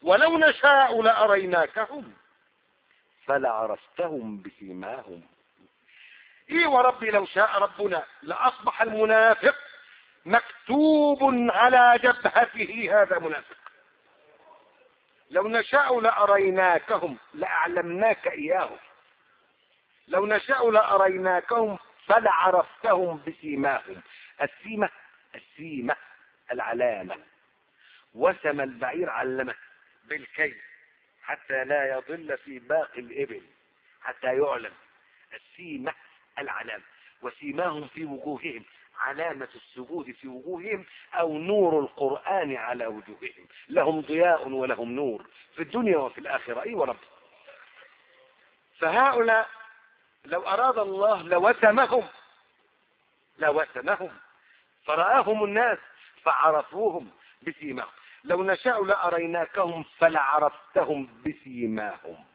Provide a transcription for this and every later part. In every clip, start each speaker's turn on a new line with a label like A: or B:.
A: ولو نشاء لأريناكهم فلعرفتهم بسيماهم. ايه وربي لو شاء ربنا لأصبح المنافق مكتوب على جبهته هذا منافق. لو نشاء لأريناكهم لأعلمناك إياهم. لو نشاء لأريناكهم فلعرفتهم بسيماهم. السيمة العلامة. وسم البعير علمه بالكي حتى لا يضل في باقي الإبل حتى يعلم. السيمة العلامة. وسيماهم في وجوههم علامة السجود في وجوههم أو نور القرآن على وجوههم. لهم ضياء ولهم نور في الدنيا وفي الآخرة. أي ورب. فهؤلاء لو أراد الله لوسمهم فرآهم الناس فعرفوهم بسيماهم. لو نشاء لأريناكهم فلعرفتهم بسيماهم.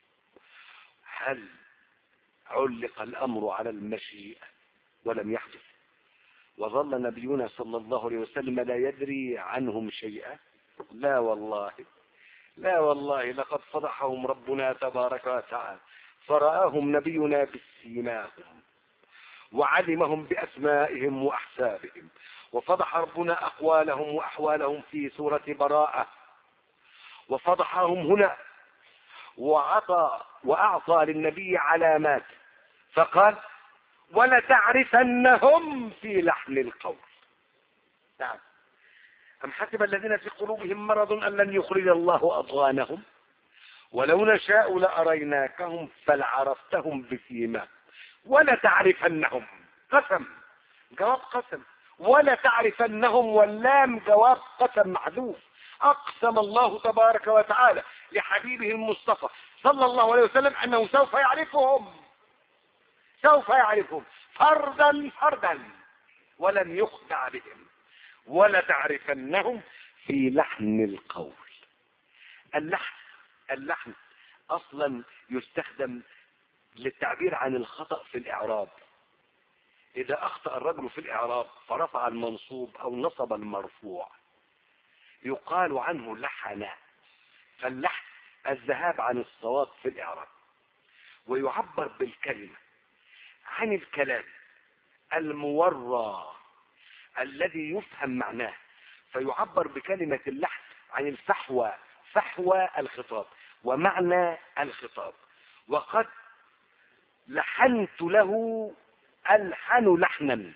A: هل علق الأمر على المشيئة ولم يحدث وظل نبينا صلى الله عليه وسلم لا يدري عنهم شيئا؟ لا والله، لا والله، لقد فضحهم ربنا تبارك وتعالى فرآهم نبينا بسيماهم وعلمهم بأسمائهم وأحسابهم. وفضح ربنا أقوالهم وأحوالهم في سورة براءة. وفضحهم هنا وأعطى للنبي علامات فقال ولتعرفنهم في لحن القول. نعم. أم حسب الذين في قلوبهم مرض أن لن يخرج الله أضغانهم ولو نشاء لأريناكهم فلعرفتهم بسيماهم ولتعرفنهم. قسم، جواب قسم. ولتعرفنهم واللام جواب قسم محذوف. أقسم الله تبارك وتعالى لحبيبه المصطفى صلى الله عليه وسلم أنه سوف يعرفهم فردا فردا ولن يخدع بهم. ولتعرفنهم في لحن القول. اللحن أصلا يستخدم للتعبير عن الخطأ في الإعراب. إذا أخطأ الرجل في الإعراب فرفع المنصوب أو نصب المرفوع يقال عنه لحن. فاللحن الذهاب عن الصواب في الإعراب. ويعبر بالكلمة عن الكلام المورى الذي يفهم معناه، فيعبر بكلمة اللحن عن فحوى الخطاب ومعنى الخطاب. وقد لحنت له ألحن لحنا،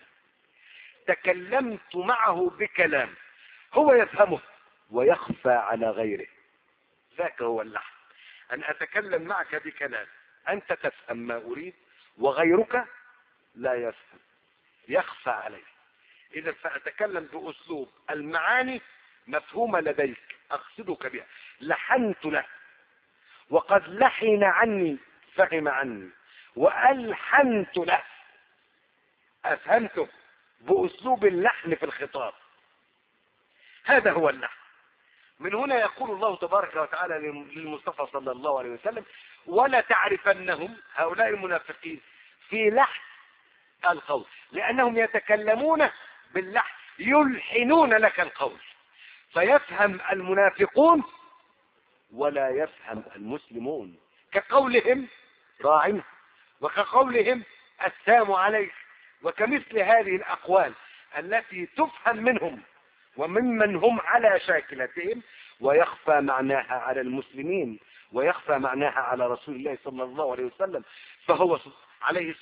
A: تكلمت معه بكلام هو يفهمه ويخفى على غيره. ذاك هو اللحن، أن أتكلم معك بكلام أنت تفهم ما أريد وغيرك لا يفهم، يخفى عليه. إذا فأتكلم بأسلوب المعاني مفهومة لديك أقصدك بها. لحنت له وقد لحن عني، فهم عني، وألحنت له أفهمته بأسلوب اللحن في الخطاب. هذا هو اللحن. من هنا يقول الله تبارك وتعالى للمصطفى صلى الله عليه وسلم ولا تعرفنهم، هؤلاء المنافقين، في لحن القول، لأنهم يتكلمون باللحن، يلحنون لك القول، فيفهم المنافقون ولا يفهم المسلمون، كقولهم راعنا وكقولهم السلام عليك، وكمثل هذه الأقوال التي تفهم منهم وممن هم على شاكلتهم ويخفى معناها على المسلمين ويخفى معناها على رسول الله صلى الله عليه وسلم. فهو عليه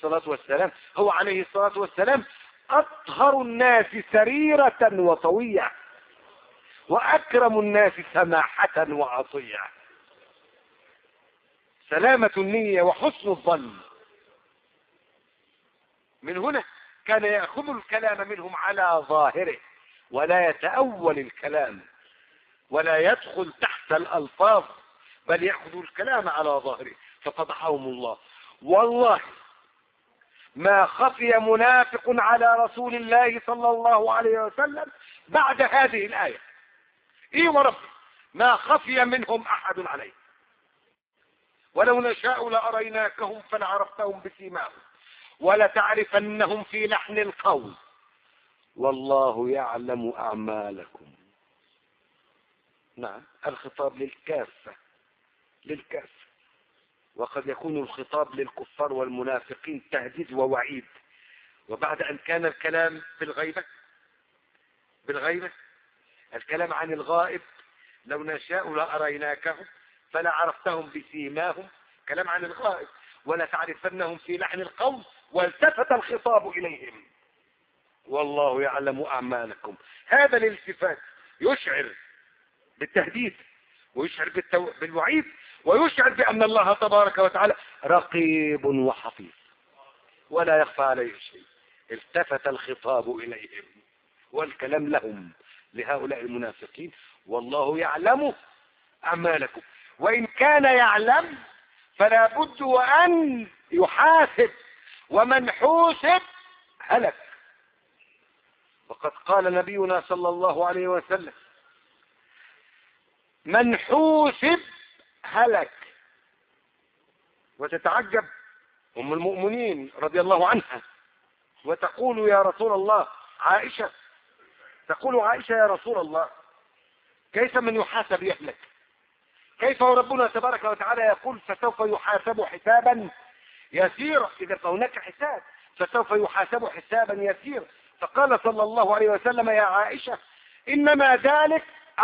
A: الصلاة والسلام أطهر الناس سريرة وطوية وأكرم الناس سماحة وعطية. سلامة النية وحسن الظن. من هنا كان يأخذ الكلام منهم على ظاهره ولا يتأول الكلام ولا يدخل تحت الألفاظ، بل يأخذ الكلام على ظاهره. ففضحهم الله. والله ما خفي منافق على رسول الله صلى الله عليه وسلم بعد هذه الآية. إيه ورب ما خفي منهم أحد عليه. ولو نشاء لأريناكهم فلعرفتهم بسيماهم ولتعرفنهم في لحن القول والله يعلم أعمالكم. نعم، الخطاب للكافة، وقد يكون الخطاب للكفار والمنافقين تهديد ووعيد. وبعد أن كان الكلام بالغيبة الكلام عن الغائب، لو نشاء لأريناكهم فلا عرفتهم بسيماهم، كلام عن الغائب، ولا تعرفنهم في لحن القول، والتفت الخطاب إليهم والله يعلم أعمالكم. هذا الالتفات يشعر بالتهديد، ويشعر بالوعيد، ويشعر بأن الله تبارك وتعالى رقيب وحفيظ ولا يخفى عليه شيء. التفت الخطاب إليهم والكلام لهم، لهؤلاء المنافقين، والله يعلم أعمالكم. وإن كان يعلم فلا بد وأن يحاسب، ومن حوسب هلك. وقد قال نبينا صلى الله عليه وسلم: من حوسب هلك. وتتعجب أم المؤمنين رضي الله عنها وتقول: يا رسول الله، عائشة تقول: عائشة يا رسول الله، كيف من يحاسب يهلك؟ كيف وربنا تبارك وتعالى يقول: فسوف يحاسب حسابا يسيرا؟ إذا هناك حساب فسوف يحاسب حسابا يسيرا. فقال صلى الله عليه وسلم: يا عائشة، إنما ذلك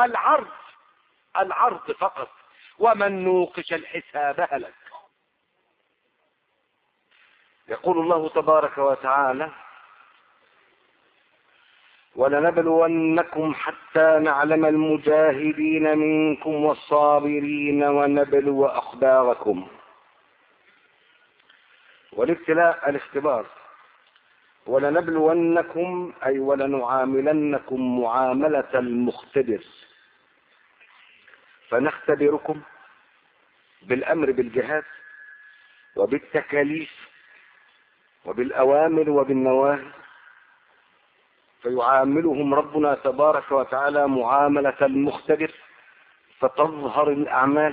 A: العرض فقط، ومن نوقش الحساب هلك. يقول الله تبارك وتعالى: ولنبلونكم حتى نعلم المجاهدين منكم والصابرين ونبلو أخباركم. والابتلاء الاختبار. ولنبلونكم أي ولنعاملنكم معاملة المختبر، فنختبركم بالأمر بالجهاد وبالتكاليف وبالأوامر وبالنواهي، فيعاملهم ربنا تبارك وتعالى معاملة المختبر، فتظهر الأعمال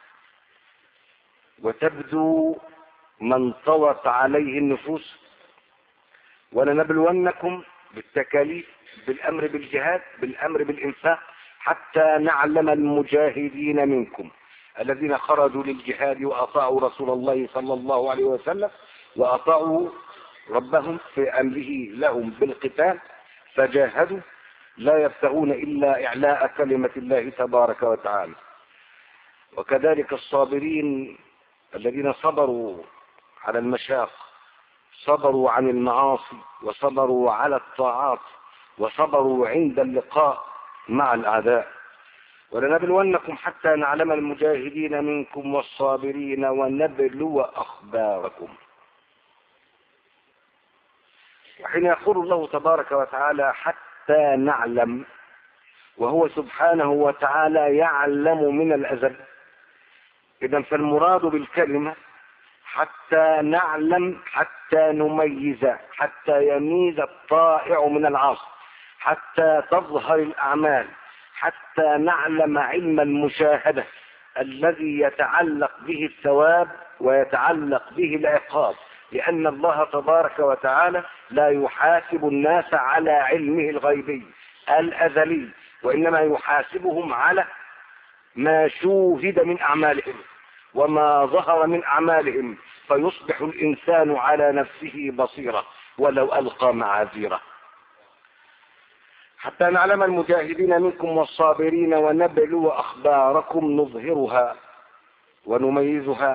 A: وتبدو ما انطوت عليه النفوس. ولنبلونكم بالتكاليف، بالأمر بالجهاد، بالأمر بالإنفاق، حتى نعلم المجاهدين منكم الذين خرجوا للجهاد وأطاعوا رسول الله صلى الله عليه وسلم، وأطاعوا ربهم في أمره لهم بالقتال، فجاهدوا لا يبتغون إلا إعلاء كلمة الله تبارك وتعالى. وكذلك الصابرين الذين صبروا على المشاق، صبروا عن المعاصي، وصبروا على الطاعات، وصبروا عند اللقاء مع الأعداء. ولنبلونكم حتى نعلم المجاهدين منكم والصابرين ونبلو أخباركم. وحين يقول الله تبارك وتعالى حتى نعلم، وهو سبحانه وتعالى يعلم من الأزل، إذن فالمراد بالكلمة حتى نعلم، حتى نميز، حتى يميز الطائع من العاصي، حتى تظهر الأعمال، حتى نعلم علم المشاهدة الذي يتعلق به الثواب ويتعلق به العقاب، لأن الله تبارك وتعالى لا يحاسب الناس على علمه الغيبي الأزلي، وإنما يحاسبهم على ما شوهد من أعمالهم وما ظهر من أعمالهم، فيصبح الإنسان على نفسه بصيرة ولو ألقى معاذيره. حتى نعلم المجاهدين منكم والصابرين ونبلو أخباركم، نظهرها ونميزها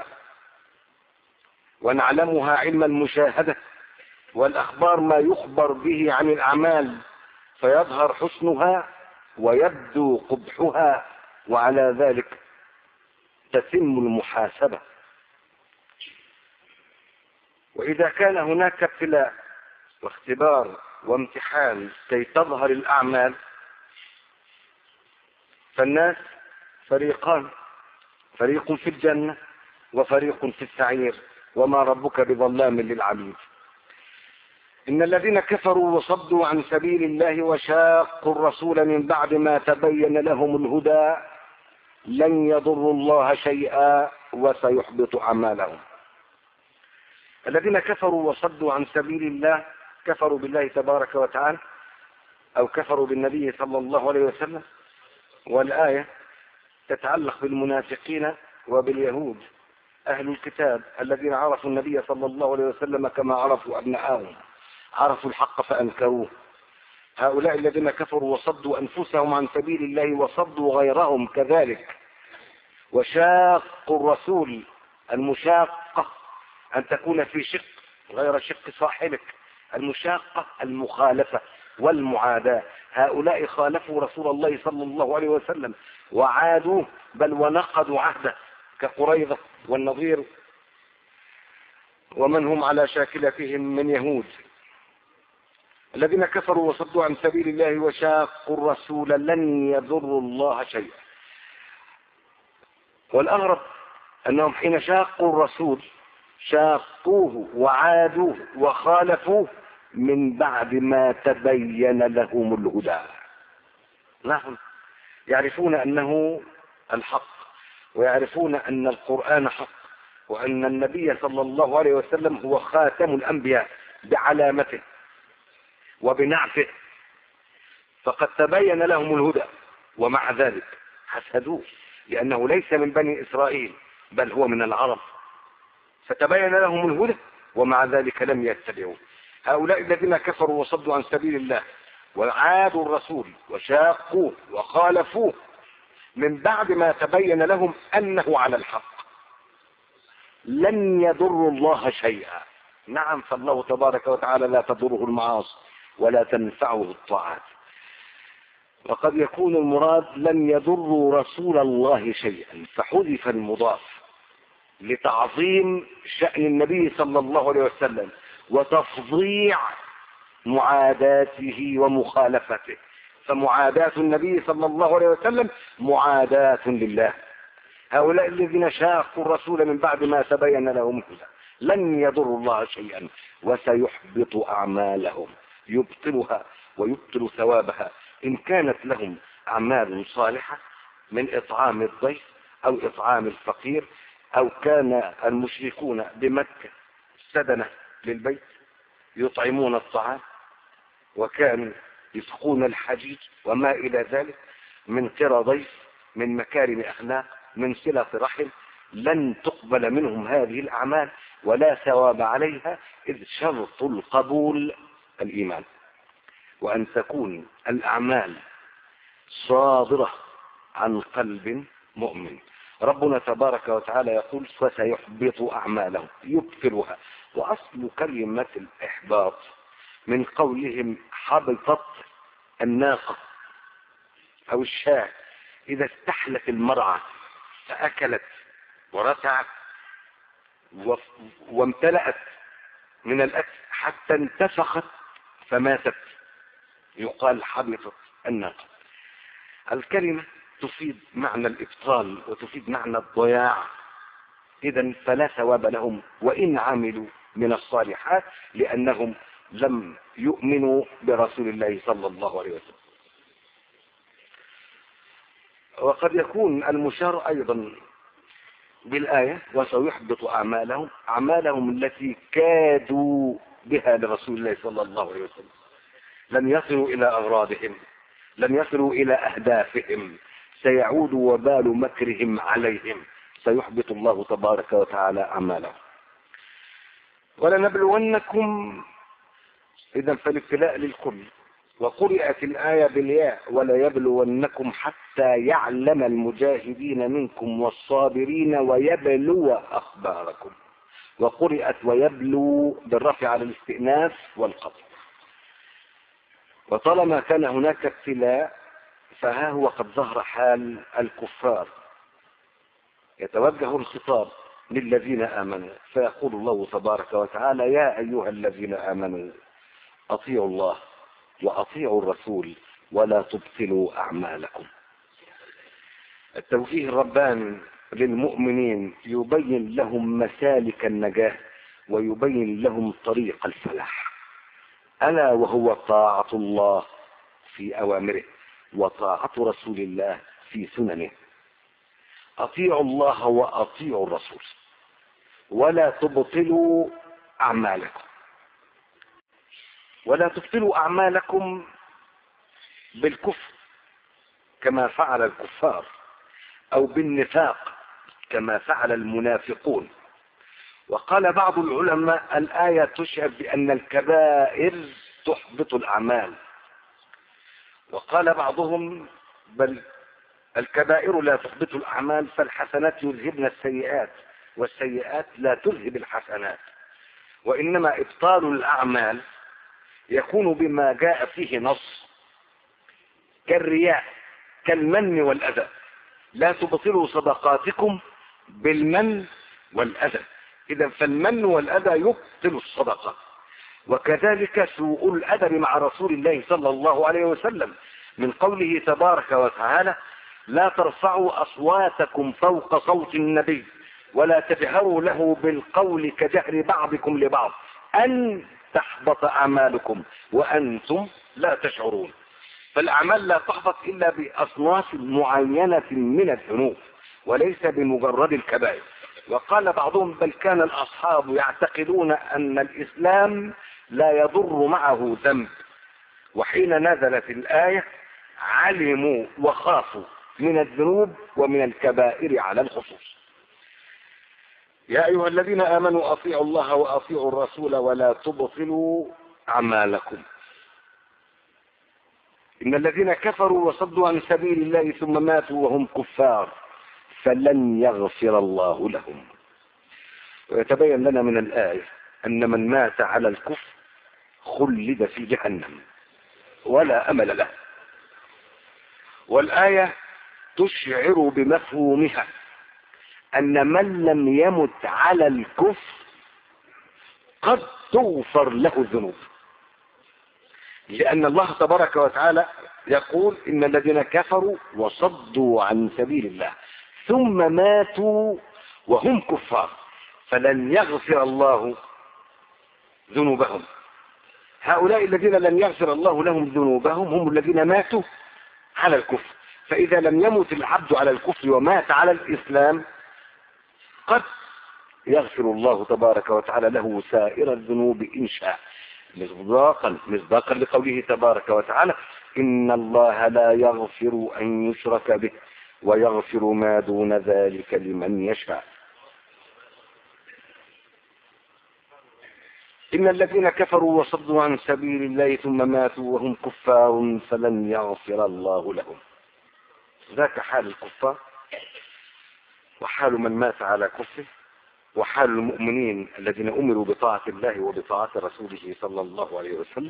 A: ونعلمها علم المشاهدة، والأخبار ما يخبر به عن الأعمال فيظهر حسنها ويبدو قبحها، وعلى ذلك تتم المحاسبة. وإذا كان هناك ابتلاء واختبار وامتحان كي تظهر الأعمال، فالناس فريقان: فريق في الجنة وفريق في السعير، وما ربك بظلام للعبيد. إن الذين كفروا وصدوا عن سبيل الله وشاقوا الرسول من بعد ما تبين لهم الهدى لن يضروا الله شيئا وسيحبط أعمالهم. الذين كفروا وصدوا عن سبيل الله كفروا بالله تبارك وتعالى، أو كفروا بالنبي صلى الله عليه وسلم، والآية تتعلق بالمنافقين وباليهود أهل الكتاب الذين عرفوا النبي صلى الله عليه وسلم كما عرفوا أبناءهم، عرفوا الحق فأنكروه. هؤلاء الذين كفروا وصدوا أنفسهم عن سبيل الله وصدوا غيرهم كذلك، وشاقوا الرسول. المشاقة أن تكون في شق غير شق صاحبك، المشاقة المخالفة والمعاداة. هؤلاء خالفوا رسول الله صلى الله عليه وسلم وعادوه، بل ونقضوا عهده، كقريظة والنظير ومن هم على شاكلتهم من يهود. الذين كفروا وصدوا عن سبيل الله وشاقوا الرسول لن يضروا الله شيئا. والأغرب أنهم حين شاقوا الرسول شاقوه وعادوه وخالفوه من بعد ما تبين لهم الهدى. نعم، يعرفون أنه الحق، ويعرفون أن القرآن حق، وأن النبي صلى الله عليه وسلم هو خاتم الأنبياء بعلامته وبنعته، فقد تبين لهم الهدى، ومع ذلك حسدوه لأنه ليس من بني إسرائيل بل هو من العرب، فتبين لهم الهدى ومع ذلك لم يتبعوه. هؤلاء الذين كفروا وصدوا عن سبيل الله وعادوا الرسول وشاقوه وخالفوه من بعد ما تبين لهم أنه على الحق لن يضروا الله شيئا. نعم، فالله تبارك وتعالى لا تضره المعاصي ولا تنفعه الطاعات. وقد يكون المراد لن يضروا رسول الله شيئا، فحذف المضاف لتعظيم شأن النبي صلى الله عليه وسلم وتفظيع معاداته ومخالفته، فمعاداة النبي صلى الله عليه وسلم معاداة لله. هؤلاء الذين شاقوا الرسول من بعد ما تبين لهم الهدى لن يضروا الله شيئا وسيحبط أعمالهم، يبطلها ويبطل ثوابها. إن كانت لهم أعمال صالحة من إطعام الضيف أو إطعام الفقير، أو كان المشركون بمكة سدنة للبيت يطعمون الطعام، وكانوا يسقون الحجيج وما إلى ذلك من قرى ضيف، من مكارم أخلاق، من صلة رحم، لن تقبل منهم هذه الأعمال ولا ثواب عليها، إذ شرط القبول الإيمان، وأن تكون الأعمال صادرة عن قلب مؤمن. ربنا تبارك وتعالى يقول فسيحبط أعمالهم، يبطلها. وأصل كلمة الإحباط من قولهم حبطت الناقة أو الشاة إذا استحلت المرعى فأكلت ورتعت وامتلأت من الأكل حتى انتفخت فماتت، يقال حبطت الناقة. الكلمة تفيد معنى الإبطال وتفيد معنى الضياع. إذن فلا ثواب لهم وإن عملوا من الصالحات، لأنهم لم يؤمنوا برسول الله صلى الله عليه وسلم. وقد يكون المشار أيضا بالآية وسيحبط أعمالهم، أعمالهم التي كادوا بها لرسول الله صلى الله عليه وسلم، لن يصلوا إلى أغراضهم، لن يصلوا إلى أهدافهم، سيعود وبال مكرهم عليهم، سيحبط الله تبارك وتعالى أعمالهم. ولنبلونكم، إذا فالابتلاء للكل. وقرئت الآية بالياء وليبلونكم حتى يعلم المجاهدين منكم والصابرين ويبلو أخباركم. وقرئت ويبلو بالرفع على الاستئناف والقصر. وطالما كان هناك ابتلاء فها هو قد ظهر حال الكفار، يتوجه الخطاب للذين آمنوا، فيقول الله تبارك وتعالى يا أيها الذين آمنوا أطيعوا الله وأطيعوا الرسول ولا تبطلوا أعمالكم. التوجيه الرباني للمؤمنين يبين لهم مسالك النجاة ويبين لهم طريق الفلاح، ألا وهو طاعة الله في أوامره وطاعة رسول الله في سننه. أطيعوا الله وأطيعوا الرسول ولا تبطلوا أعمالكم. ولا تبطلوا أعمالكم بالكفر كما فعل الكفار، أو بالنفاق كما فعل المنافقون. وقال بعض العلماء الآية تشعر بأن الكبائر تحبط الأعمال، وقال بعضهم بل الكبائر لا تحبط الأعمال، فالحسنات يذهبن السيئات والسيئات لا تذهب الحسنات، وإنما إبطال الأعمال يكون بما جاء فيه نص كالرياء كالمن والأذى. لا تبطلوا صدقاتكم بالمن والأذى، إذا فالمن والأذى يبطل الصدقة. وكذلك سوء الأدب مع رسول الله صلى الله عليه وسلم من قوله تبارك وتعالى: لا ترفعوا أصواتكم فوق صوت النبي ولا تجهروا له بالقول كجهر بعضكم لبعض أن تحبط أعمالكم وأنتم لا تشعرون. فالأعمال لا تحبط إلا بأصناف معينة من الذنوب وليس بمجرد الكبائر. وقال بعضهم بل كان الأصحاب يعتقدون أن الإسلام لا يضر معه ذنب، وحين نزلت الآية علموا وخافوا من الذنوب ومن الكبائر على الخصوص. يا أيها الذين آمنوا أطيعوا الله وأطيعوا الرسول ولا تبطلوا أعمالكم. إن الذين كفروا وصدوا عن سبيل الله ثم ماتوا وهم كفار فلن يغفر الله لهم. ويتبين لنا من الآية أن من مات على الكفر خلد في جهنم ولا أمل له. والآية تشعر بمفهومها أن من لم يمت على الكفر قد تغفر له الذنوب، لأن الله تبارك وتعالى يقول إن الذين كفروا وصدوا عن سبيل الله ثم ماتوا وهم كفار فلن يغفر الله ذنوبهم. هؤلاء الذين لم يغفر الله لهم ذنوبهم هم الذين ماتوا على الكفر. فإذا لم يمت العبد على الكفر ومات على الإسلام قد يغفر الله تبارك وتعالى له سائر الذنوب إن شاء، مصداقا لقوله تبارك وتعالى: إن الله لا يغفر أن يشرك به ويغفر ما دون ذلك لمن يشاء. إن الذين كفروا وصدوا عن سبيل الله ثم ماتوا وهم كفار فلن يغفر الله لهم. ذاك حال الكفار وحال من مات على كفره وحال المؤمنين الذين أمروا بطاعة الله وبطاعة رسوله صلى الله عليه وسلم.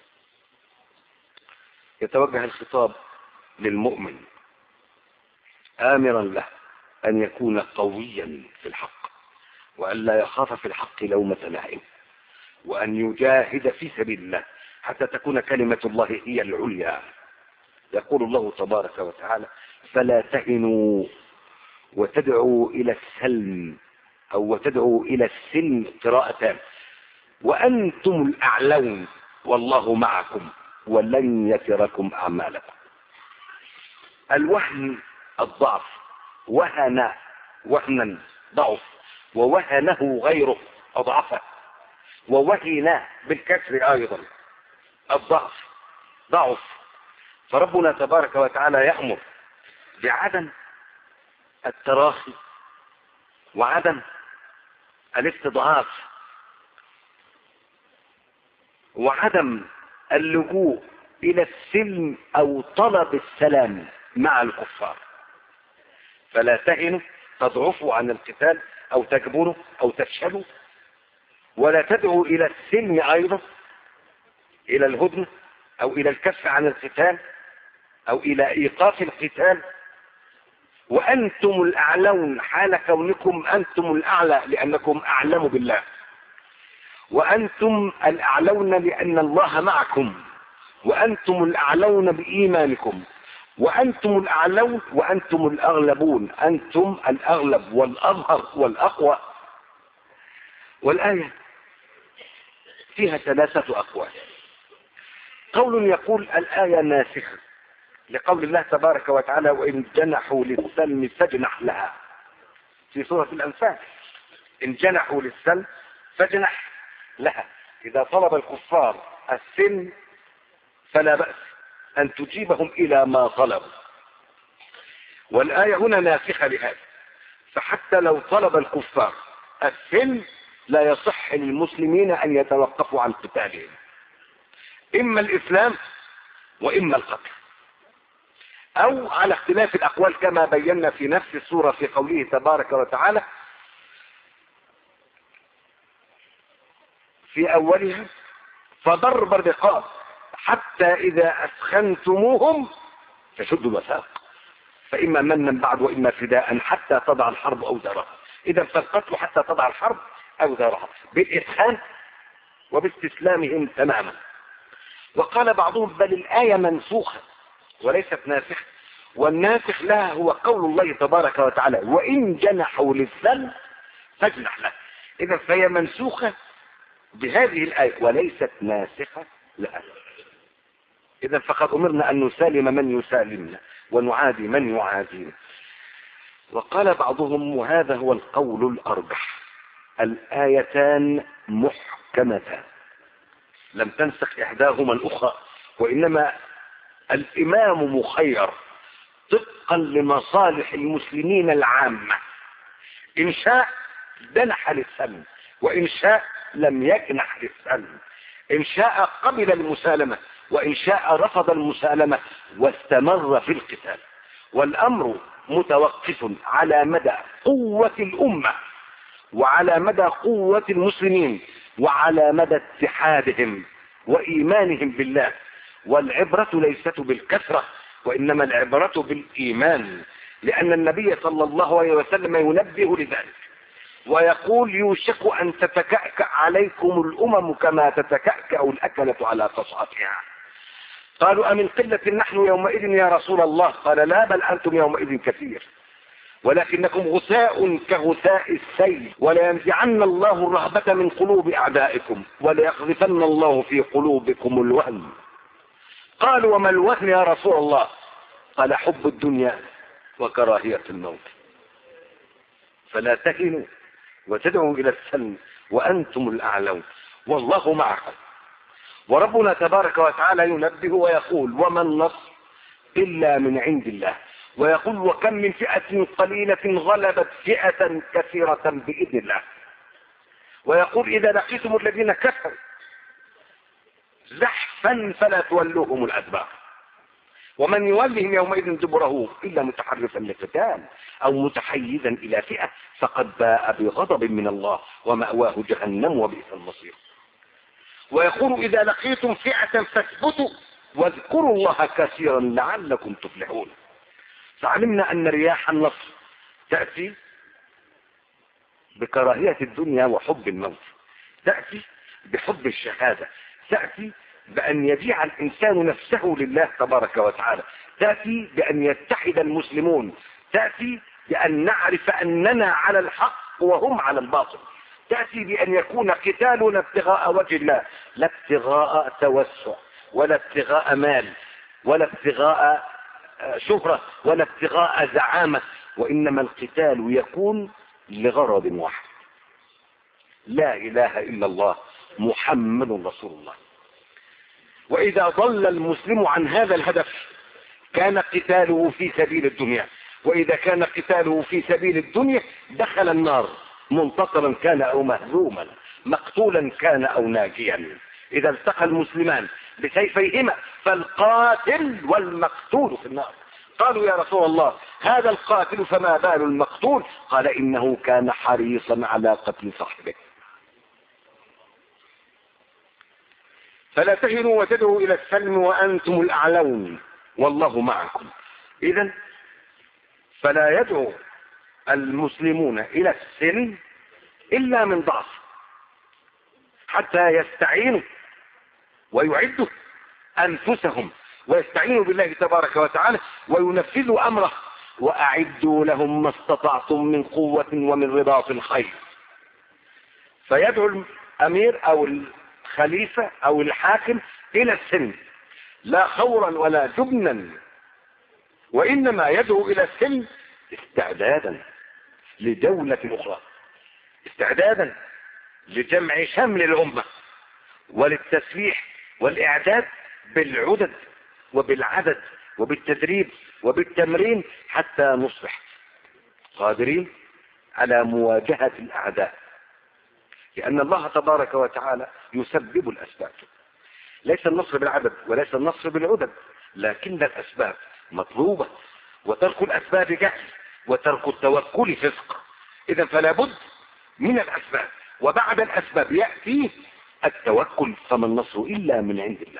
A: يتوجه الخطاب للمؤمن آمرا له أن يكون قويا في الحق وأن لا يخاف في الحق لومة لائم، وأن يجاهد في سبيل الله حتى تكون كلمة الله هي العليا. يقول الله تبارك وتعالى: فلا تهنوا وتدعوا إلى السلم أو وتدعوا إلى السلم قراءتان وأنتم الأعلون والله معكم ولن يتركم أعمالكم. الوهن الضعف، وهنا ضعف، ووهنه غيره أضعفه، ووهن بالكسر أيضا الضعف ضعف. فربنا تبارك وتعالى يأمر بعدم التراخي وعدم الاستضعاف وعدم اللجوء إلى السلم أو طلب السلام مع الكفار. فلا تهنوا تضعفوا عن القتال أو تجبروا أو تفشلوا، ولا تدعوا إلى السلم أيضا، إلى الهدنة أو إلى الكف عن القتال أو إلى إيقاف القتال، وأنتم الأعلون حال كونكم أنتم الأعلى لأنكم أعلم بالله، وأنتم الأعلون لأن الله معكم، وأنتم الأعلون بإيمانكم، وأنتم الأعلون وأنتم الأغلبون، أنتم الأغلب والأظهر والأقوى. والآية فيها ثلاثة أقوال. قول يقول الآية ناسخة لقول الله تبارك وتعالى: وإن جنحوا للسلم فاجنح لها، في سورة الأنفال. إن جنحوا للسلم فاجنح لها. إذا طلب الكفار السلم فلا بأس أن تجيبهم إلى ما طلبوا. والآية هنا ناسخة لهذا. فحتى لو طلب الكفار السلم لا يصح للمسلمين أن يتوقفوا عن قتالهم، إما الإسلام وإما القتل، أو على اختلاف الأقوال كما بينا في نفس السورة في قوله تبارك وتعالى في أولها: فضرب الرقاب حتى إذا أثخنتموهم فشدوا الوثاق فإما منا بعد وإما فداء حتى تضع الحرب أوزارها. إذا فالقتل حتى تضع الحرب أوزارها بالإسخان وباستسلامهم تماما. وقال بعضهم بل الآية منسوخة وليست ناسخة، والناسخ لها هو قول الله تبارك وتعالى: وإن جنحوا للسلم فاجنح له. إذا فهي منسوخة بهذه الآية وليست ناسخة لها. إذا فقد أمرنا أن نسالم من يسالمنا ونعادي من يعادينا. وقال بعضهم وهذا هو القول الأرجح: الآيتان محكمتان لم تنسخ إحداهما الأخرى، وإنما الإمام مخير طبقا لمصالح المسلمين العامة، إن شاء جنح للسلم وإن شاء لم يجنح للسلم، إن شاء قبل المسالمة وإن شاء رفض المسالمة واستمر في القتال. والأمر متوقف على مدى قوة الأمة وعلى مدى قوة المسلمين وعلى مدى اتحادهم وإيمانهم بالله. والعبرة ليست بالكثرة وإنما العبرة بالإيمان، لأن النبي صلى الله عليه وسلم ينبه لذلك ويقول: يوشك أن تتكأكأ عليكم الأمم كما تتكأكأ الأكلة على قصعتها. قالوا: أمن قلة نحن يومئذ يا رسول الله؟ قال: لا، بل أنتم يومئذ كثير ولكنكم غثاء كغثاء السيل، ولينزعن الله الرهبة من قلوب أعدائكم وليقذفن الله في قلوبكم الوهن. قالوا: وما الوهن يا رسول الله؟ قال: حب الدنيا وكراهية الموت. فلا تهنوا وتدعوا إلى السلم وأنتم الأعلون والله معكم. وربنا تبارك وتعالى ينبه ويقول: وما النصر إلا من عند الله. ويقول: وكم من فئة قليلة غلبت فئة كثيرة بإذن الله. ويقول: إذا لقيتم الذين كفروا زحفا فلا تولوهم الأدبار ومن يولهم يومئذ دبره إلا متحرفا لقتال أو متحيزا إلى فئة فقد باء بغضب من الله ومأواه جهنم وبئس المصير. ويقول: إذا لقيتم فئة فاثبتوا واذكروا الله كثيرا لعلكم تفلحون. فعلمنا أن رياح النصر تأتي بكراهية الدنيا وحب الموت، تأتي بحب الشهادة، تأتي بأن يبيع الإنسان نفسه لله تبارك وتعالى، تأتي بأن يتحد المسلمون، تأتي بأن نعرف أننا على الحق وهم على الباطل، تأتي بأن يكون قتالنا ابتغاء وجه الله لا ابتغاء توسع ولا ابتغاء مال ولا ابتغاء شهرة ولا ابتغاء زعامة، وإنما القتال يكون لغرض واحد: لا إله إلا الله محمد رسول الله. وإذا ضل المسلم عن هذا الهدف كان قتاله في سبيل الدنيا، وإذا كان قتاله في سبيل الدنيا دخل النار منتصرا كان أو مهزوما، مقتولا كان أو ناجيا. إذا التقى المسلمان بسيفيهما فالقاتل والمقتول في النار. قالوا: يا رسول الله هذا القاتل فما بال المقتول؟ قال: إنه كان حريصا على قتل صاحبه. فلا تهنوا وتدعوا إلى السلم وأنتم الأعلون والله معكم. إذن فلا يدعو المسلمون إلى السلم إلا من ضعف حتى يستعينوا ويعدوا أنفسهم ويستعينوا بالله تبارك وتعالى وينفذوا أمره: وأعدوا لهم ما استطعتم من قوة ومن رباط الخيل. فيدعو الأمير أو الخليفة أو الحاكم إلى السلم لا خورا ولا جبنا، وإنما يدعو إلى السلم استعدادا لدولة أخرى، استعدادا لجمع شمل الأمة وللتسليح والإعداد بالعدد وبالعدد وبالتدريب وبالتمرين حتى نصبح قادرين على مواجهة الأعداء، لأن الله تبارك وتعالى يسبب الأسباب. ليس النصر بالعدد وليس النصر بالعدد، لكن الأسباب مطلوبة، وترك الأسباب جهل، وترك التوكل فسق. إذا فلا بد من الأسباب، وبعد الأسباب يأتي التوكل، فما النصر إلا من عند الله.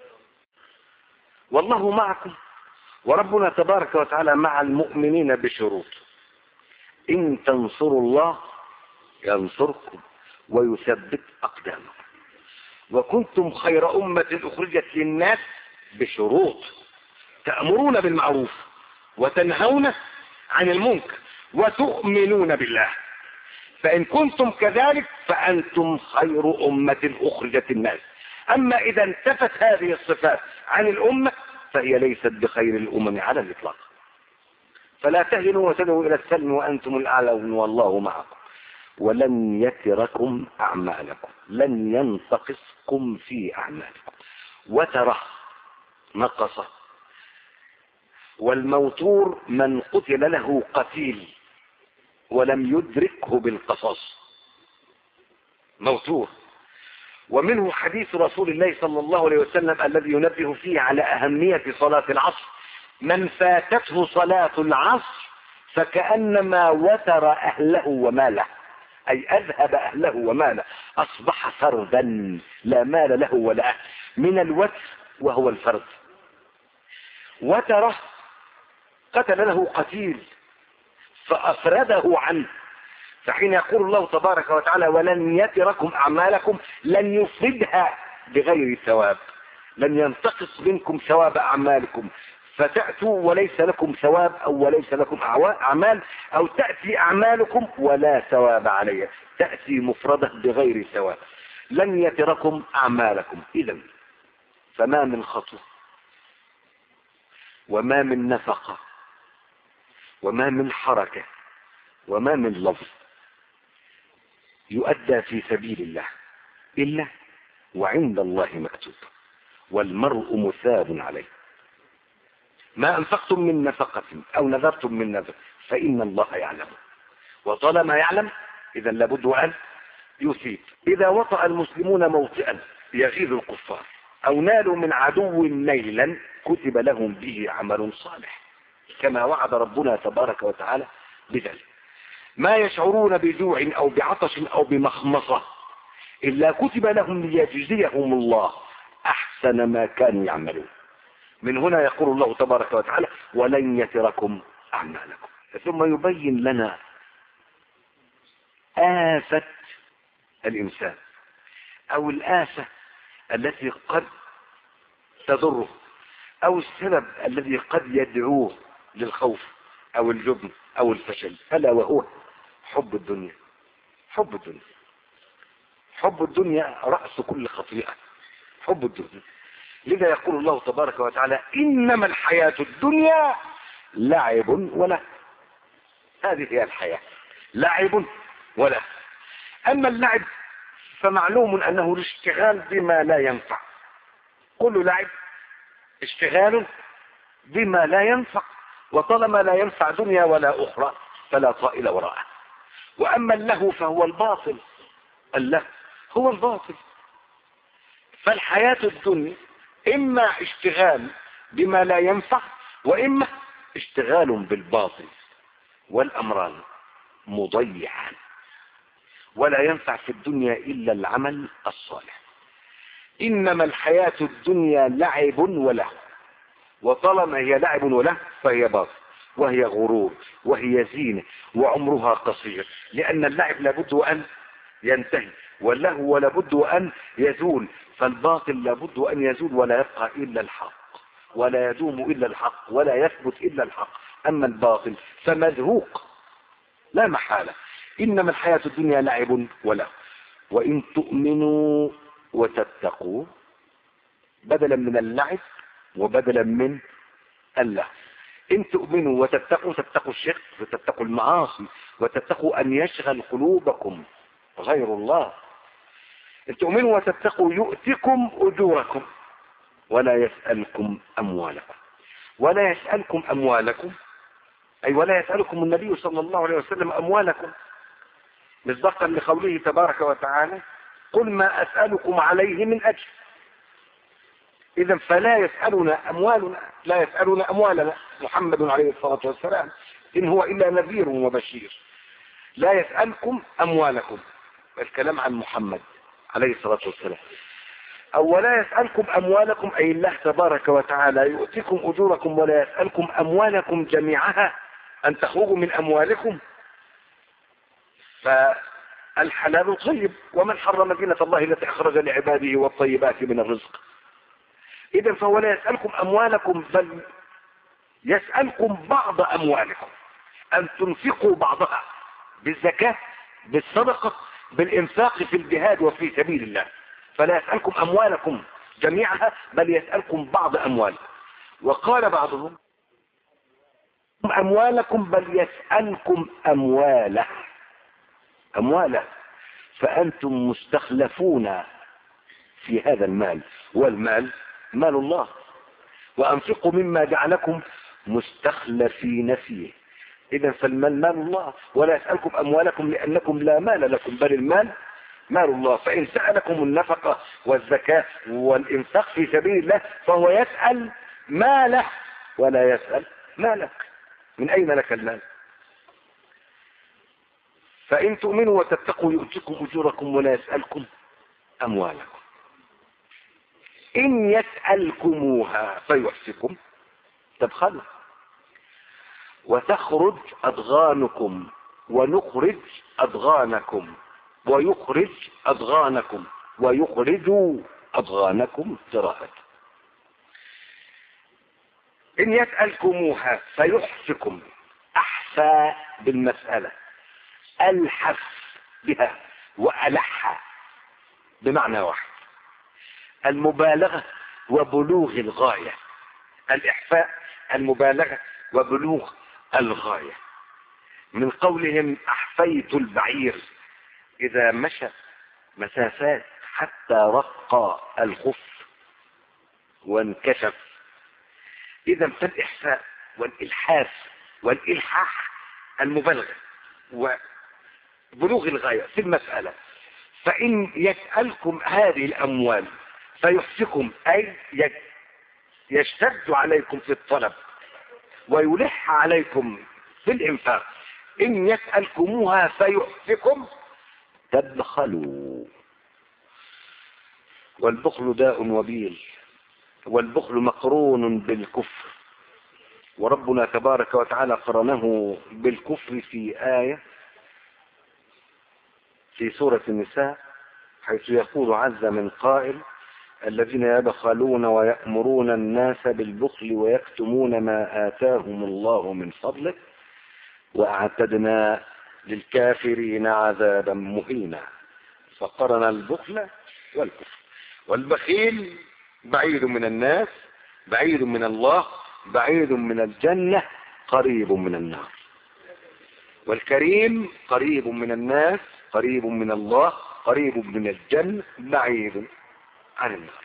A: والله معكم، وربنا تبارك وتعالى مع المؤمنين بشروط. إن تنصروا الله ينصركم ويثبت أقدامكم، وكنتم خير أمة أخرجت للناس بشروط: تأمرون بالمعروف وتنهون عن المنكر وتؤمنون بالله، فإن كنتم كذلك فأنتم خير أمة أخرجت الناس. أما إذا انتفت هذه الصفات عن الأمة فهي ليست بخير الأمم على الإطلاق. فلا تهنوا وتدعوا إلى السلم وأنتم الأعلون والله معكم ولن يتركم أعمالكم، لن ينتقصكم في أعمالكم. وتره نقص، والموتور من قتل له قتيل ولم يدركه بالقصاص، موتور. ومنه حديث رسول الله صلى الله عليه وسلم الذي ينبه فيه على أهمية صلاة العصر: من فاتته صلاة العصر فكأنما وتر أهله وماله، أي أذهب أهله وماله، أصبح فردا لا مال له ولا أهل، من الوتر وهو الفرد. وتره قتل له قتيل فأفرده عنه، فحين يقول الله تبارك وتعالى ولن يتركم أعمالكم، لن يفردها بغير ثواب، لن ينتقص منكم ثواب أعمالكم، فتأتوا وليس لكم ثواب أو وليس لكم أعمال، أو تأتي أعمالكم ولا ثواب عليها، تأتي مفردة بغير ثواب. لن يتركم أعمالكم. إذا فما من خطوة وما من نفقة وما من حركة وما من لفظ يؤدى في سبيل الله إلا وعند الله مكتوب، والمرء مثاب عليه. ما أنفقتم من نفقة أو نذرتم من نذر فإن الله يعلم، وطالما يعلم إذا لابد أن يثيب. إذا وطأ المسلمون موطئا يغيظ الكفار أو نالوا من عدو نيلا كتب لهم به عمل صالح، كما وعد ربنا تبارك وتعالى بذلك. ما يشعرون بجوع أو بعطش أو بمخمصة إلا كتب لهم ليجزيهم الله أحسن ما كانوا يعملون. من هنا يقول الله تبارك وتعالى ولن يتركم أعمالكم. ثم يبين لنا آفة الإنسان أو الآفة التي قد تضره أو السبب الذي قد يدعوه للخوف أو الجبن أو الفشل، ألا وهو حب الدنيا. حب الدنيا، حب الدنيا رأس كل خطيئة، حب الدنيا. لذا يقول الله تبارك وتعالى إنما الحياة الدنيا لعب وله. هذه هي الحياة، لعب وله. أما اللعب فمعلوم أنه الاشتغال بما لا ينفع، كل لعب اشتغال بما لا ينفع، وطالما لا ينفع دنيا ولا أخرى فلا طائل وراءه. وأما اللهو فهو الباطل، اللهو هو الباطل. فالحياة الدنيا إما اشتغال بما لا ينفع وإما اشتغال بالباطل، والأمران مضيعان، ولا ينفع في الدنيا إلا العمل الصالح. إنما الحياة الدنيا لعب وله، وطالما هي لعب وله فهي باطل وهي غرور وهي زينة وعمرها قصير، لأن اللعب لابد أن ينتهي، واللهو لابد أن يزول، فالباطل لابد أن يزول ولا يبقى إلا الحق، ولا يدوم إلا الحق، ولا يثبت إلا الحق. أما الباطل فمذهوق لا محالة. إنما الحياة الدنيا لعب وله، وإن تؤمنوا وتتقوا، بدلا من اللعب وبدلا من اللهو. إن تؤمنوا وتتقوا، تتقوا الشرك وتتقوا المعاصي وتتقوا أن يشغل قلوبكم غير الله. إن تؤمنوا وتتقوا يؤتكم أجوركم ولا يسألكم أموالكم. ولا يسألكم أموالكم، أي ولا يسألكم النبي صلى الله عليه وسلم أموالكم، مصداقا لقوله تبارك وتعالى قل ما أسألكم عليه من أجر. إذا فلا يسألنا أموالنا، لا يسألنا أموالنا محمد عليه الصلاة والسلام، إن هو إلا نذير وبشير. لا يسألكم أموالكم، الكلام عن محمد عليه الصلاة والسلام. أو ولا يسألكم أموالكم، أي الله تبارك وتعالى يؤتيكم أجوركم ولا يسألكم أموالكم جميعها أن تخرجوا من أموالكم. فالحلال طيب، ومن حرم زينة الله التي أخرج لعباده والطيبات من الرزق. إذا فهو لا يسألكم أموالكم، بل يسألكم بعض أموالكم أن تنفقوا بعضها بالزكاة، بالصدقة، بالإنفاق في الجهاد وفي سبيل الله. فلا يسألكم أموالكم جميعها، بل يسألكم بعض أموالكم. وقال بعضهم أموالكم، بل يسألكم أمواله، فأنتم مستخلفون في هذا المال، والمال مال الله، وأنفقوا مما جعلكم مستخلفين فيه. إذا فالمال مال الله، ولا يسألكم أموالكم لأنكم لا مال لكم، بل المال مال الله. فإن سألكم النفقة والزكاة والإنفاق في سبيل الله فهو يسأل ماله ولا يسأل مالك. من أين لك المال؟ فإن تؤمنوا وتتقوا يؤتكم أجوركم ولا يسألكم أموالكم. إن يسألكموها فيحفكم تبخلوا وتخرج أضغانكم ونخرج أضغانكم ويخرج أضغانكم ويخرجوا أضغانكم قراءة. إن يسألكموها فيحفكم، أحفى بالمسألة، ألحف بها وألحها بمعنى واحد، المبالغة وبلوغ الغاية. الإحفاء المبالغة وبلوغ الغاية. من قولهم أحفيت البعير إذا مشى مسافات حتى رق الخف وانكشف. إذا فالإحفاء والإلحاف والإلحاح المبالغة وبلوغ الغاية في المسألة. فإن يسألكم هذه الأموال فيحفكم، أي يشتد عليكم في الطلب ويلح عليكم في الإنفاق. إن يسألكموها فيحفكم تبخلوا. والبخل داء وبيل، والبخل مقرون بالكفر، وربنا تبارك وتعالى قرنه بالكفر في آية في سورة النساء، حيث يقول عز من قائل الذين يبخلون ويأمرون الناس بالبخل ويكتمون ما آتاهم الله من فضله وأعتدنا للكافرين عذابا مهينا. فقرن البخل والكفر. والبخيل بعيد من الناس، بعيد من الله، بعيد من الجنة، قريب من النار. والكريم قريب من الناس، قريب من الله، قريب من الجنة، بعيد عن النار.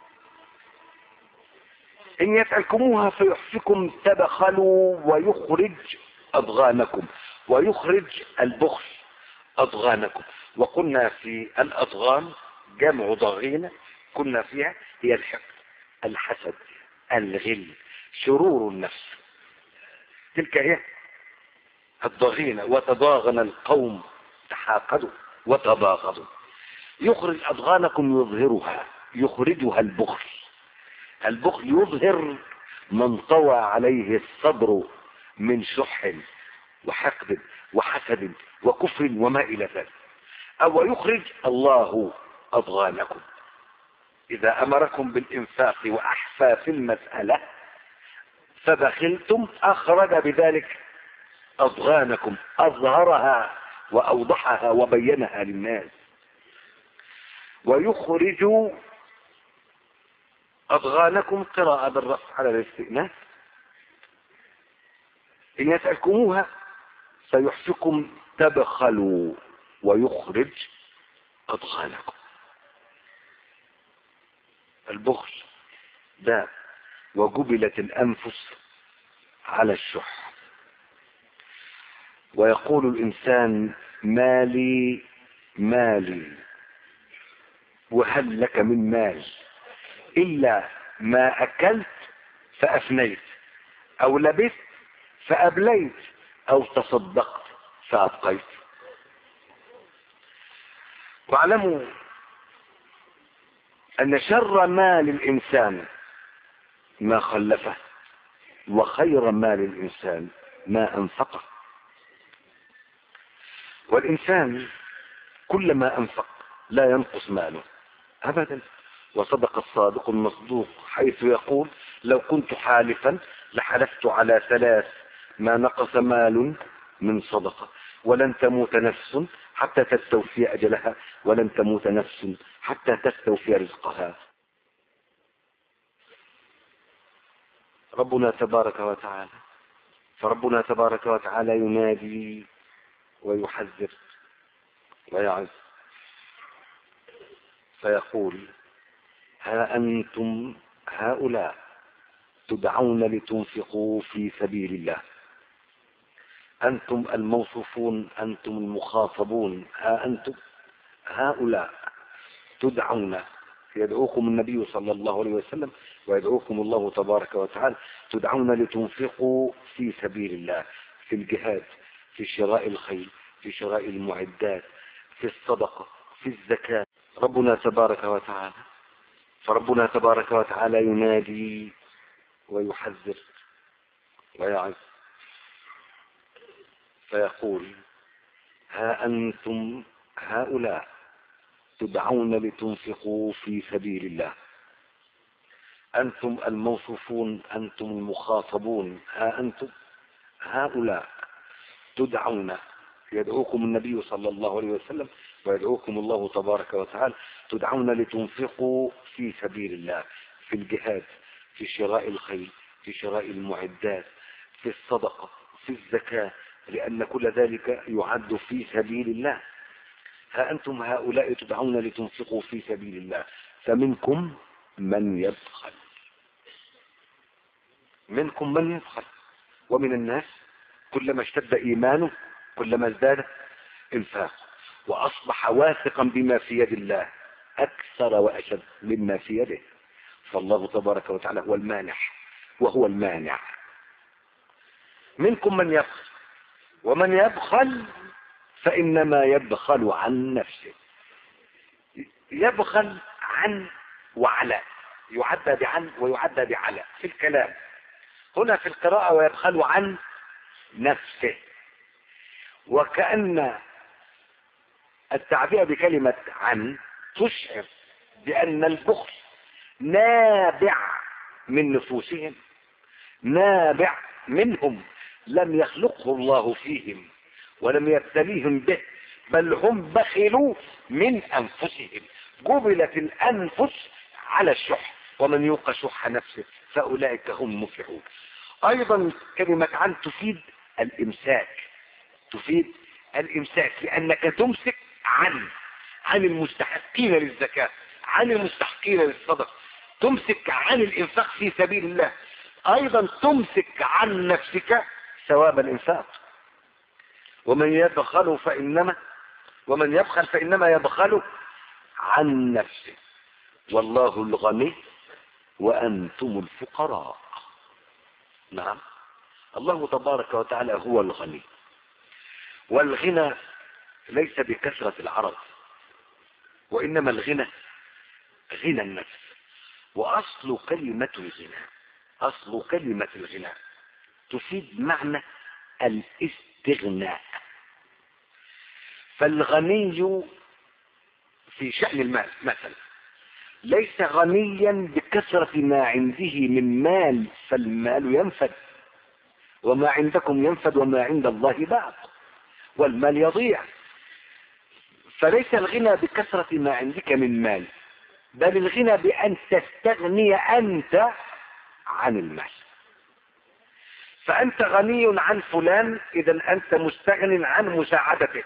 A: إن يسألكموها فيحفكم تبخلوا ويخرج أضغانكم، ويخرج البخل أضغانكم. وقلنا في الأضغان جمع ضغينة، كنا فيها هي الحقد، الحسد، الغل، شرور النفس، تلك هي الضغينة. وتضاغن القوم، تحاقدوا وتباغضوا. يخرج أضغانكم يظهرها، يخرجها البخل. البخل يظهر من طوى عليه الصبر من شح وحقد وحسد وكفر وما إلى ذلك. أو يخرج الله أضغانكم إذا أمركم بالإنفاق وأحفى في المسألة فبخلتم، أخرج بذلك أضغانكم، أظهرها وأوضحها وبينها للناس. ويخرج أضغانكم قراءة بالرفع على الاستئناف. إن يسألكموها فيحفكم تبخلوا ويخرج أضغانكم. البخل ده وجبلت الأنفس على الشح. ويقول الإنسان مالي مالي، وهل لك من مال إلا ما أكلت فأفنيت، أو لبست فأبليت، أو تصدقت فأبقيت. واعلموا أن شر مال الإنسان ما خلفه، وخير مال الإنسان ما أنفقه. والإنسان كلما أنفق لا ينقص ماله أبدا. وصدق الصادق المصدوق حيث يقول لو كنت حالفا لحلفت على 3 ما نقص مال من صدقة. ولن تموت نفس حتى تستوفي أجلها، ولن تموت نفس حتى تستوفي رزقها. ربنا تبارك وتعالى فربنا تبارك وتعالى ينادي ويحذر ويعظ، فيقول ها أنتم هؤلاء تدعون لتنفقوا في سبيل الله، أنتم الموصوفون، أنتم المخاطبون، ها أنتم هؤلاء تدعون، يدعوكم النبي صلى الله عليه وسلم ويدعوكم الله تبارك وتعالى، تدعون لتنفقوا في سبيل الله، في الجهاد، في شراء الخيل، في شراء المعدات، في الصدقة، في الزكاة. ربنا تبارك وتعالى فربنا تبارك وتعالى ينادي ويحذر ويعظ، فيقول ها أنتم هؤلاء تدعون لتنفقوا في سبيل الله، أنتم الموصوفون، أنتم المخاطبون، ها أنتم هؤلاء تدعون، يدعوكم النبي صلى الله عليه وسلم ويدعوكم الله تبارك وتعالى، تدعون لتنفقوا في سبيل الله، في الجهاد، في شراء الخيل، في شراء المعدات، في الصدقة، في الزكاة، لأن كل ذلك يعد في سبيل الله. ها أنتم هؤلاء تدعون لتنفقوا في سبيل الله، فمنكم من يبخل، منكم من يبخل. ومن الناس كلما اشتد إيمانه كلما ازداد انفاقه، وأصبح واثقا بما في يد الله أكثر وأشد مما في يده. فالله تبارك وتعالى هو المانح وهو المانع. منكم من يبخل، ومن يبخل فإنما يبخل عن نفسه. يبخل عن وعلى، يعدى بعن ويعدى بعلى في الكلام. هنا في القراءة ويبخل عن نفسه، وكأن التعبير بكلمة عن تشعر بأن البخل نابع من نفوسهم، نابع منهم، لم يخلقه الله فيهم ولم يبتليهم به، بل هم بخلوا من أنفسهم. جبلت الأنفس على الشح، ومن يوق شح نفسه فأولئك هم المفلحون. أيضا كلمة عن تفيد الإمساك، تفيد الإمساك، لأنك تمسك عن المستحقين للزكاة، عن المستحقين للصدقة، تمسك عن الإنفاق في سبيل الله. أيضا تمسك عن نفسك ثواب الإنفاق. ومن يبخل فإنما يبخل عن نفسه، والله الغني وأنتم الفقراء. نعم، الله تبارك وتعالى هو الغني، والغنى ليس بكثرة العرض، وإنما الغنى غنى النفس. وأصل كلمة الغنى تفيد معنى الاستغناء. فالغني في شأن المال مثلا ليس غنيا بكثرة ما عنده من مال، فالمال ينفد، وما عندكم ينفد وما عند الله باق، والمال يضيع. فليس الغنى بكثرة ما عندك من مال، بل الغنى بأن تستغني أنت عن المال. فأنت غني عن فلان، إذا أنت مستغن عن مساعدته.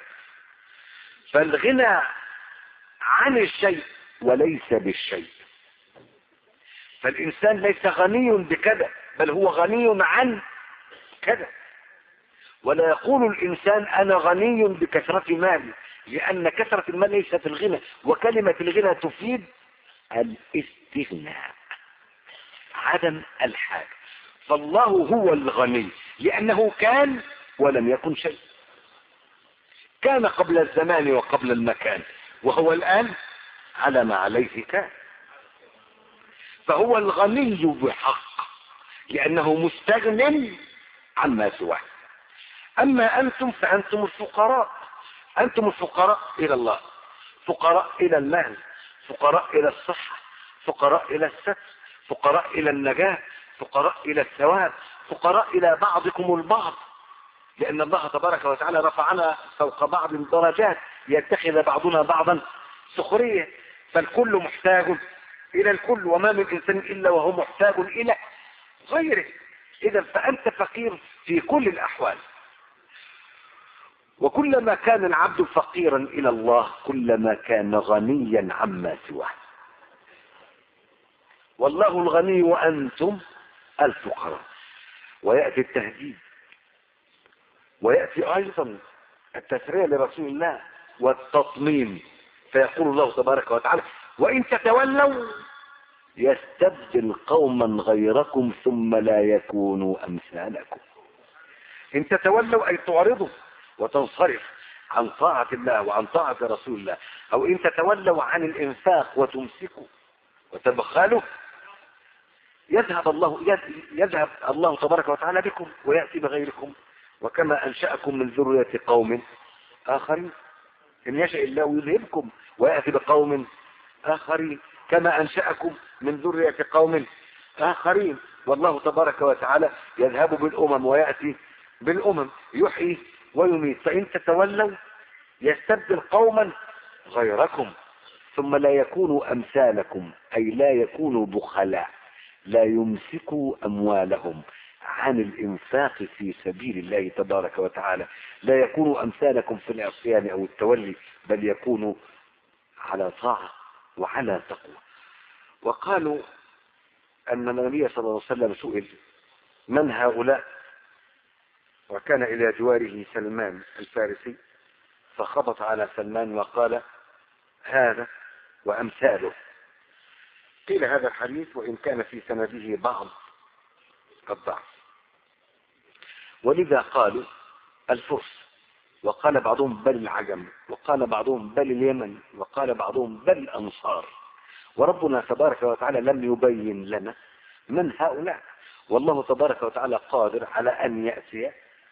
A: فالغنى عن الشيء وليس بالشيء. فالإنسان ليس غني بكذا، بل هو غني عن كذا. ولا يقول الإنسان أنا غني بكثرة مالي، لأن كثرة المال ليست الغنى، وكلمة الغنى تفيد الاستغناء، عدم الحاجة. فالله هو الغني لأنه كان ولم يكن شيء، كان قبل الزمان وقبل المكان، وهو الآن على ما عليه كان. فهو الغني بحق لأنه مستغن عما سواه. أما أنتم فأنتم الفقراء، أنتم الفقراء إلى الله، فقراء إلى المال، فقراء إلى الصحة، فقراء إلى الستر، فقراء إلى النجاة، فقراء إلى الثواب، فقراء إلى بعضكم البعض، لأن الله تبارك وتعالى رفعنا فوق بعض الدرجات يتخذ بعضنا بعضا سخرية. فالكل محتاج إلى الكل، وما من إنسان إلا وهو محتاج إلى غيره. إذا فأنت فقير في كل الأحوال. وكلما كان العبد فقيرا إلى الله كلما كان غنيا عما سواه. والله الغني وأنتم الفقراء. ويأتي التهديد، ويأتي أيضا التسرية لرسول الله والتطمين، فيقول الله تبارك وتعالى وإن تتولوا يستبدل قوما غيركم ثم لا يكونوا أمثالكم. إن تتولوا أي تعرضوا وتنصرف عن طاعة الله وعن طاعة رسول الله، أو إن تتولوا عن الإنفاق وتمسكوا وتبخلوا يذهب الله تبارك وتعالى بكم ويأتي بغيركم. وكما أنشأكم من ذرية قوم آخرين، إن يشاء الله يذهبكم ويأتي بقوم آخرين، كما أنشأكم من ذرية قوم آخرين. والله تبارك وتعالى يذهب بالأمم ويأتي بالأمم، يحيي ويميت. فإن تتولوا يستبدل قوما غيركم ثم لا يكونوا أمثالكم، أي لا يكونوا بخلاء، لا يمسكوا أموالهم عن الإنفاق في سبيل الله تبارك وتعالى، لا يكونوا أمثالكم في العصيان أو التولي، بل يكونوا على طاعة وعلى تقوى. وقالوا أن النبي صلى الله عليه وسلم سئل من هؤلاء، وكان إلى جواره سلمان الفارسي، فخبط على سلمان وقال هذا وأمثاله. قيل هذا الحديث وإن كان في سنده بعض الضعف، ولذا قالوا الفرس، وقال بعضهم بل العجم، وقال بعضهم بل اليمن، وقال بعضهم بل الأنصار. وربنا تبارك وتعالى لم يبين لنا من هؤلاء، والله تبارك وتعالى قادر على أن يأتي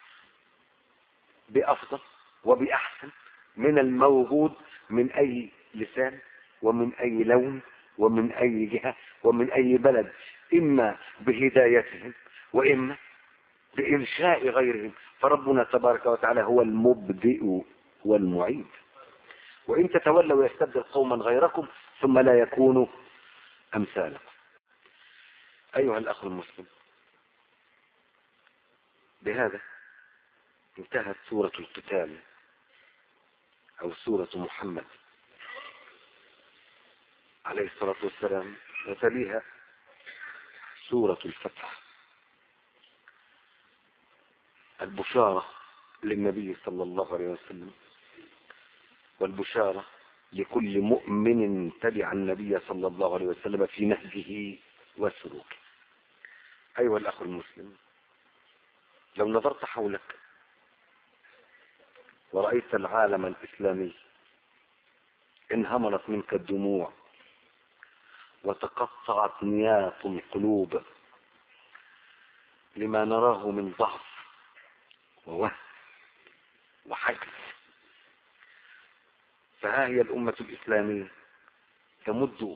A: بأفضل وبأحسن من الموجود من أي لسان ومن أي لون ومن أي جهة ومن أي بلد، إما بهدايتهم وإما بإنشاء غيرهم. فربنا تبارك وتعالى هو المبدئ والمعيد. وإن تتولوا يستبدل قوما غيركم ثم لا يكونوا أمثالكم. أيها الأخ المسلم، بهذا انتهت سورة القتال أو سورة محمد عليه الصلاة والسلام، وتليها سورة الفتح، البشارة للنبي صلى الله عليه وسلم، والبشارة لكل مؤمن تبع النبي صلى الله عليه وسلم في نهجه وسلوكه. أيها الأخ المسلم، لو نظرت حولك ورأيت العالم الإسلامي انهمرت منك الدموع وتقطعت نيات القلوب لما نراه من ضعف ووهن وحجز، فها هي الأمة الإسلامية تمد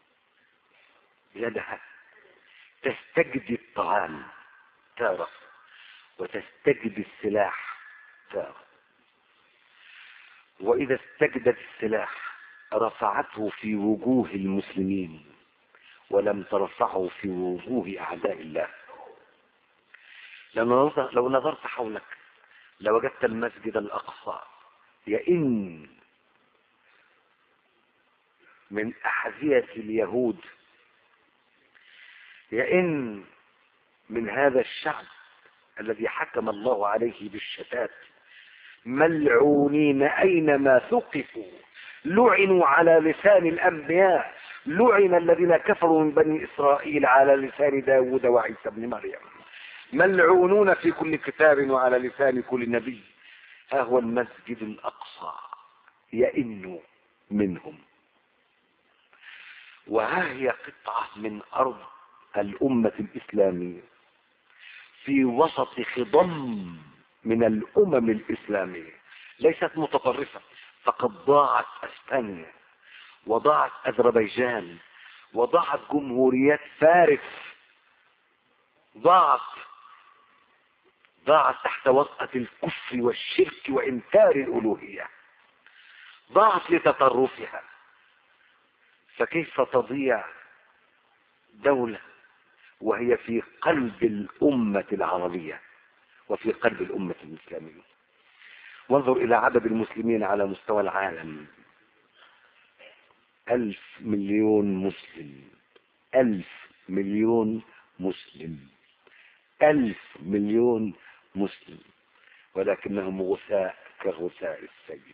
A: يدها تستجدي الطعام تارة وتستجدي السلاح تارة، وإذا استجدت السلاح رفعته في وجوه المسلمين ولم ترفعه في وجوه أعداء الله. لو نظرت حولك لوجدت المسجد الأقصى يئن من أحذية اليهود يئن من هذا الشعب الذي حكم الله عليه بالشتات، ملعونين أينما ثقفوا، لعنوا على لسان الأنبياء، لعن الذين كفروا من بني إسرائيل على لسان داود وعيسى بن مريم، ملعونون في كل كتاب وعلى لسان كل نبي. ها هو المسجد الأقصى يئن منهم، وها هي قطعة من أرض الأمة الإسلامية في وسط خضم من الأمم الإسلامية، ليست متطرفة، فقد ضاعت أسبانيا وضاعت أذربيجان وضاعت جمهوريات فارس، ضاعت تحت وطأة الكفر والشرك وإنكار الألوهية، ضاعت لتطرفها. فكيف تضيع دولة وهي في قلب الأمة العربية وفي قلب الأمة الإسلامية؟ وانظر إلى عدد المسلمين على مستوى العالم، 1,000 مليون مسلم، 1,000 مليون مسلم، 1,000 مليون مسلم، ولكنهم غثاء كغثاء السيل،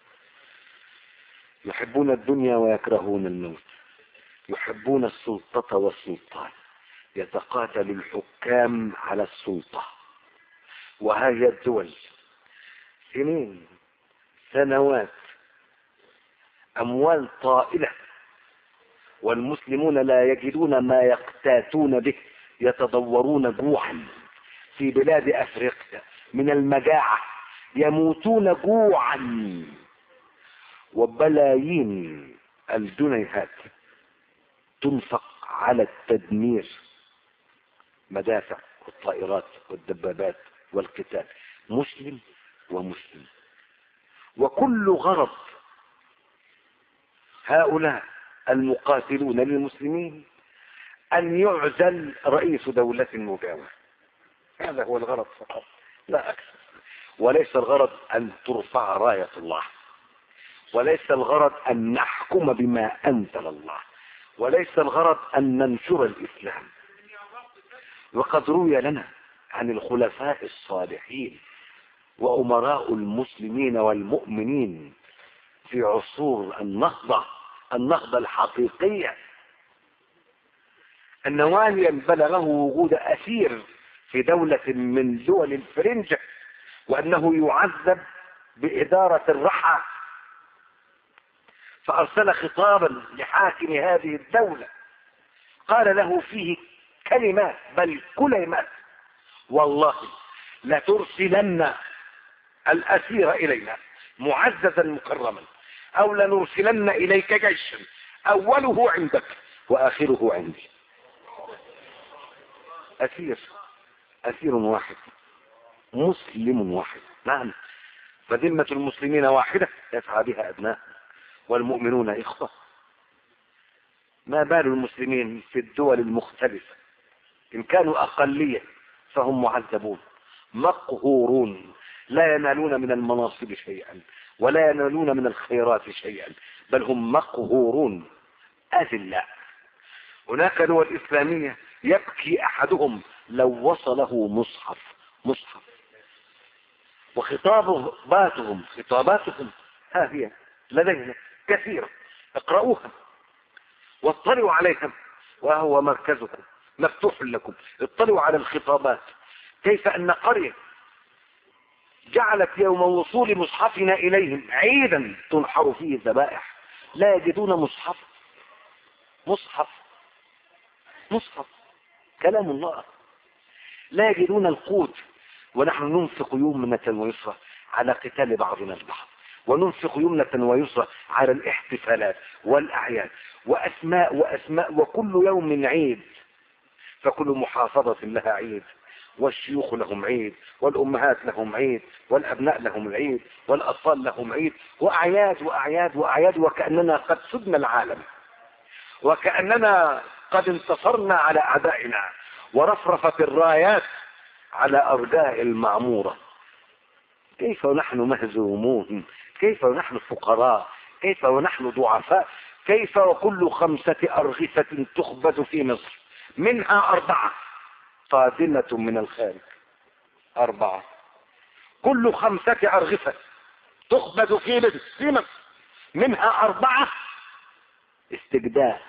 A: يحبون الدنيا ويكرهون الموت، يحبون السلطة والسلطان، يتقاتل الحكام على السلطة. وهي الدول سنين، سنوات، أموال طائلة، والمسلمون لا يجدون ما يقتاتون به، يتضورون جوعا في بلاد أفريقيا من المجاعة، يموتون جوعا، وبلايين الجنيهات تنفق على التدمير، مدافع والطائرات والدبابات والقتال، مسلم ومسلم. وكل غرض هؤلاء المقاتلون للمسلمين أن يعزل رئيس دولة مجاورة، هذا هو الغرض فقط لا أكثر. وليس الغرض أن ترفع راية الله، وليس الغرض أن نحكم بما أنزل الله، وليس الغرض أن ننشر الإسلام. وقد روي لنا عن الخلفاء الصالحين وأمراء المسلمين والمؤمنين في عصور النهضة الحقيقية أن واليا بلغه وجود أسير في دولة من دول الفرنجة، وأنه يعذب بإدارة الرحى، فأرسل خطابا لحاكم هذه الدولة قال له فيه كلمات بل كلمات: والله لترسلن الأسير إلينا معززا مكرما، أو لنرسلن إليك جيشا أوله عندك وآخره عندي. أسير واحد، مسلم واحد، نعم، فذمة المسلمين واحدة يسعى بها أبناء، والمؤمنون إخوة. ما بال المسلمين في الدول المختلفة؟ إن كانوا أقلية فهم معذبون مقهورون، لا ينالون من المناصب شيئا ولا ينالون من الخيرات شيئا، بل هم مقهورون أذلاء. هناك دول إسلامية يبكي أحدهم لو وصله مصحف، وخطاباتهم ها هي لدينا كثيرة، اقرأوها واطلعوا عليها، وهو مركزكم مفتوح لكم. اطلعوا على الخطابات، كيف أن قرية جعلت يوم وصول مصحفنا إليهم عيدا تنحر فيه الذبائح، لا يجدون مصحف كلام الله، لا يجدون القوت، ونحن ننفق يمنة ويسرى على قتال بعضنا البعض، وننفق يمنة ويسرى على الاحتفالات والأعياد وأسماء، وكل يوم عيد، فكل محافظة لها عيد، والشيوخ لهم عيد، والأمهات لهم عيد، والأبناء لهم العيد، والأطفال لهم عيد، وأعياد وأعياد وأعياد، وكأننا قد سدنا العالم، وكأننا قد انتصرنا على أعدائنا، ورفرفت الرايات على أرجاء المعمورة. كيف ونحن مهزومون؟ كيف ونحن فقراء؟ كيف ونحن ضعفاء؟ كيف وكل 5 أرغفة تخبز في مصر منها 4 قادمة من الخارج. 4 كل 5 أرغفة تخبز في بالسمك، منها 4 استجداء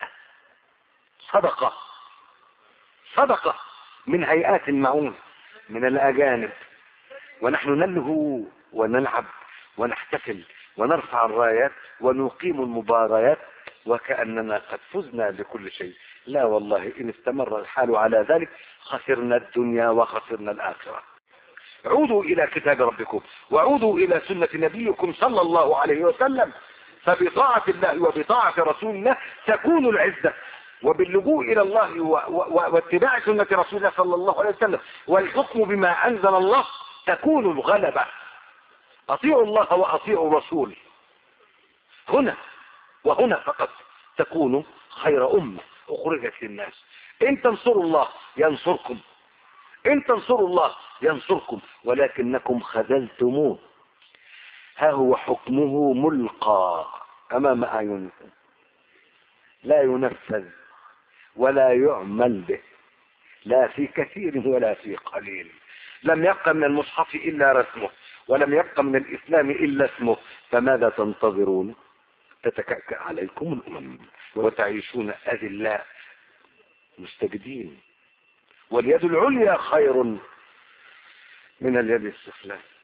A: صدقة من هيئات المعون من الأجانب، ونحن نلهو ونلعب ونحتفل ونرفع الرايات ونقيم المباريات وكأننا قد فزنا بكل شيء. لا والله، إن استمر الحال على ذلك خسرنا الدنيا وخسرنا الآخرة. عودوا إلى كتاب ربكم وعودوا إلى سنة نبيكم صلى الله عليه وسلم، فبطاعة الله وبطاعة رسول الله تكون العزة، وباللجوء إلى الله واتباع سنة رسول الله صلى الله عليه وسلم والحكم بما أنزل الله تكون الغلبة. أطيعوا الله وأطيعوا الرسول، هنا وهنا فقط تكون خير أمة أخرجت للناس. إن تنصروا الله ينصركم، إن تنصروا الله ينصركم، ولكنكم خذلتموه. ها هو حكمه ملقى أمام أعينكم، لا ينفذ ولا يعمل به، لا في كثير ولا في قليل. لم يبقى من المصحف إلا رسمه، ولم يبقى من الإسلام إلا اسمه، فماذا تنتظرون؟ تتكأكأ عليكم الأمم وتعيشون أذلاء مستجدين، واليد العليا خير من اليد السفلى.